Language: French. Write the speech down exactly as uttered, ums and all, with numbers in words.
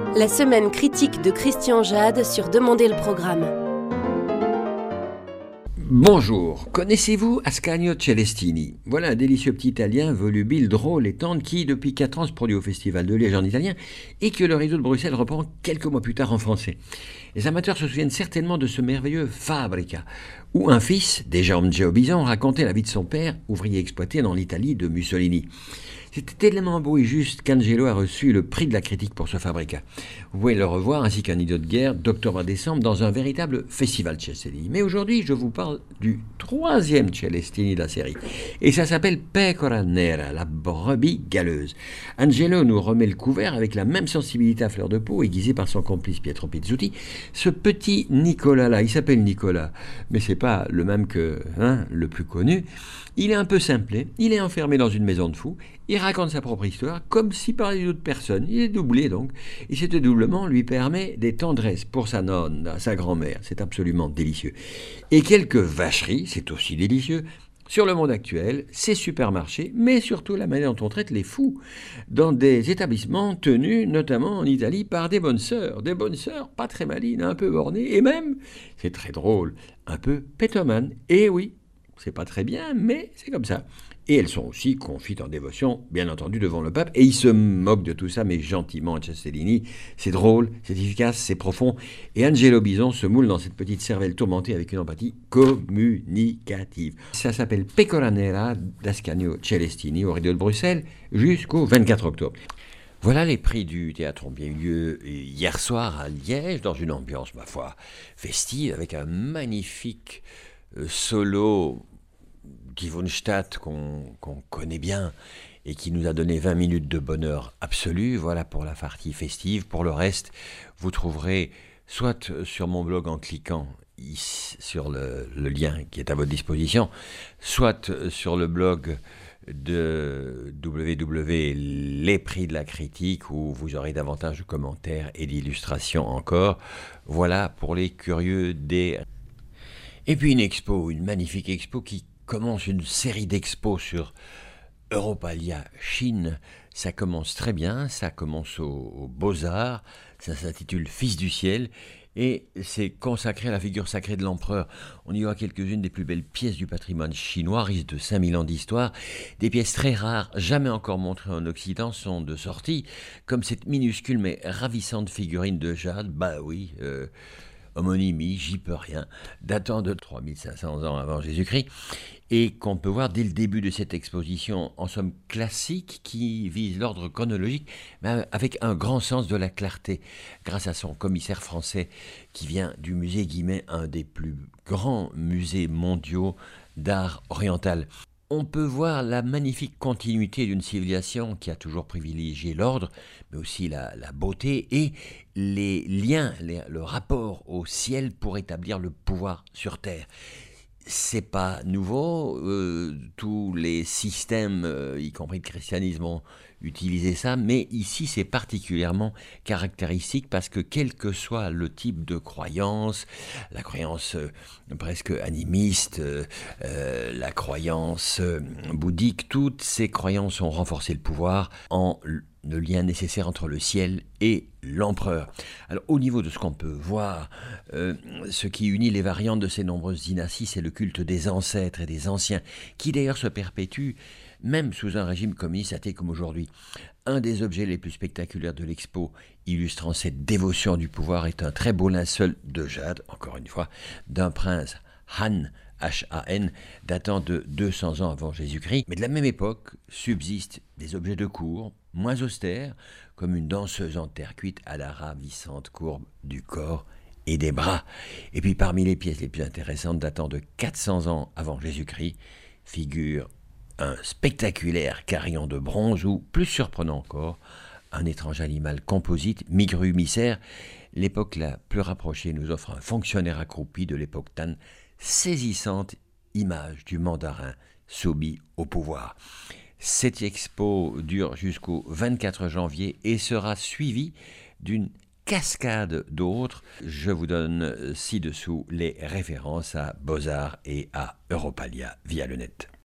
La semaine critique de Christian Jade sur Demandez le programme. Bonjour, connaissez-vous Ascanio Celestini? Voilà un délicieux petit italien volubile, drôle et tendre qui, depuis quatre ans, se produit au Festival de Liège en italien et que le réseau de Bruxelles reprend quelques mois plus tard en français. Les amateurs se souviennent certainement de ce merveilleux Fabrica, où un fils, déjà Angelo Bison, racontait la vie de son père, ouvrier exploité dans l'Italie de Mussolini. C'était tellement beau et juste qu'Angelo a reçu le prix de la critique pour ce Fabrica. Vous pouvez le revoir, ainsi qu'un idiot de guerre, d'octobre à décembre, dans un véritable festival Celestini. Mais aujourd'hui, je vous parle du troisième Celestini de la série. Et ça s'appelle Pecora Nera, la brebis galeuse. Angelo nous remet le couvert avec la même sensibilité à fleur de peau, aiguisée par son complice Pietro Pizzuti. Ce petit Nicolas-là, il s'appelle Nicolas, mais c'est pas le même que hein, le plus connu. Il est un peu simplé, il est enfermé dans une maison de fous, il raconte sa propre histoire comme s'il parlait d'autres personnes, il est doublé donc, et ce doublement lui permet des tendresses pour sa nonne, sa grand-mère, c'est absolument délicieux. Et quelques vacheries, c'est aussi délicieux, sur le monde actuel, ces supermarchés, mais surtout la manière dont on traite les fous, dans des établissements tenus notamment en Italie par des bonnes sœurs, des bonnes sœurs pas très malines, un peu bornées, et même, c'est très drôle, un peu pétomanes, et oui, c'est pas très bien, mais c'est comme ça. Et elles sont aussi confites en dévotion, bien entendu, devant le pape. Et ils se moquent de tout ça, mais gentiment, à Celestini. C'est drôle, c'est efficace, c'est profond. Et Angelo Bison se moule dans cette petite cervelle tourmentée avec une empathie communicative. Ça s'appelle Pecora Nera d'Ascanio Celestini au Rideau de Bruxelles jusqu'au vingt-quatre octobre. Voilà, les prix du théâtre ont bien eu lieu hier soir à Liège, dans une ambiance, ma foi, festive, avec un magnifique euh, solo Guy Vonstadt qu'on, qu'on connaît bien et qui nous a donné vingt minutes de bonheur absolu. Voilà pour la partie festive. Pour le reste, vous trouverez soit sur mon blog en cliquant ici, sur le, le lien qui est à votre disposition, soit sur le blog de w w w point les prix de la critique où vous aurez davantage de commentaires et d'illustrations encore. Voilà pour les curieux des... Et puis une expo, une magnifique expo qui commence une série d'expos sur Europalia Chine. Ça commence très bien, ça commence aux, aux Beaux-Arts, ça s'intitule Fils du ciel et c'est consacré à la figure sacrée de l'empereur. On y voit quelques-unes des plus belles pièces du patrimoine chinois, riches de cinq mille ans d'histoire. Des pièces très rares, jamais encore montrées en Occident, sont de sortie, comme cette minuscule mais ravissante figurine de jade, bah oui... Euh, homonymie, j'y peux rien, datant de trois mille cinq cents ans avant Jésus-Christ, et qu'on peut voir dès le début de cette exposition, en somme classique, qui vise l'ordre chronologique, mais avec un grand sens de la clarté, grâce à son commissaire français, qui vient du musée Guimet, un des plus grands musées mondiaux d'art oriental. On peut voir la magnifique continuité d'une civilisation qui a toujours privilégié l'ordre, mais aussi la, la beauté et les liens, les, le rapport au ciel pour établir le pouvoir sur terre. C'est pas nouveau, euh, tous les systèmes, euh, y compris le christianisme, ont utilisé ça, mais ici c'est particulièrement caractéristique parce que quel que soit le type de croyance, la croyance euh, presque animiste, euh, euh, la croyance euh, bouddhique, toutes ces croyances ont renforcé le pouvoir en le lien nécessaire entre le ciel et l'empereur. Alors au niveau de ce qu'on peut voir, euh, ce qui unit les variantes de ces nombreuses dynasties, c'est le culte des ancêtres et des anciens, qui d'ailleurs se perpétue même sous un régime communiste athée comme aujourd'hui. Un des objets les plus spectaculaires de l'expo, illustrant cette dévotion du pouvoir, est un très beau linceul de jade, encore une fois, d'un prince Han, H A N, datant de deux cents ans avant Jésus-Christ. Mais de la même époque subsistent des objets de cour, moins austères, comme une danseuse en terre cuite à la ravissante courbe du corps et des bras. Et puis parmi les pièces les plus intéressantes datant de quatre cents ans avant Jésus-Christ, figure un spectaculaire carillon de bronze ou, plus surprenant encore, un étrange animal composite, mi-grue, mi-cerf. L'époque la plus rapprochée nous offre un fonctionnaire accroupi de l'époque Tang, saisissante image du mandarin soumis au pouvoir. Cette expo dure jusqu'au vingt-quatre janvier et sera suivie d'une cascade d'autres. Je vous donne ci-dessous les références à Beaux-Arts et à Europalia via le net.